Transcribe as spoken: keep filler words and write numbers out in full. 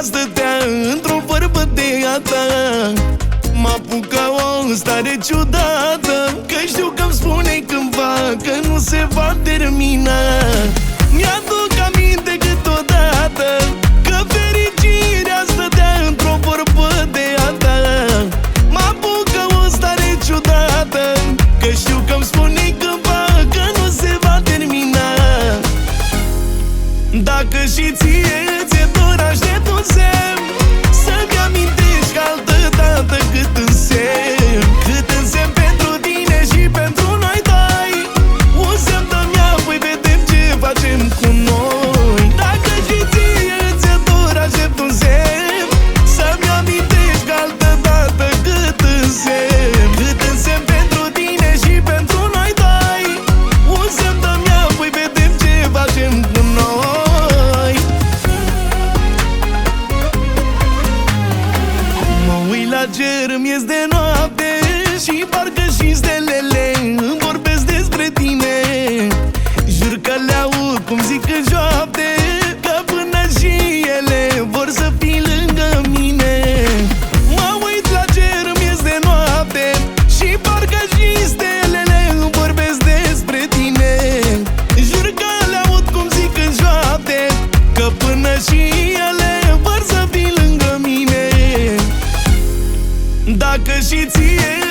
stătea într-o vorbă de a ta. Mă apuca o stare ciudată, că știu că-mi spune cândva că nu se va termina. Mi-aduc aminte câteodată că fericirea stătea într-o vorbă de a ta. Mă apucă o stare ciudată, că știu că-mi spune cândva că nu se va termina. Dacă și ție ți-e dor, aștept un semn să-mi amintești că altă dată cât însemn, cât însemn pentru tine și pentru noi doi. Un semn dă-mi apoi, vedem ce facem cu noi. Dacă și ție ți-e dor, aștept un semn să-mi amintești că altă dată cât însemn, cât însemn pentru tine și pentru noi doi. Un semn dă-mi apoi, vedem ce facem cu noi. Mă uit la cer, mi-e de noapte și parcă și stelele îmi vorbesc despre tine. Jur că le aud cum zic în joapte, că până și ele vor să fii lângă mine. Mă uit la cer, mi-e de noapte și parcă și stelele îmi vorbesc despre tine. Jur că le aud cum zic în joapte, că până și ele vor să fii lângă mine. Dacă și ție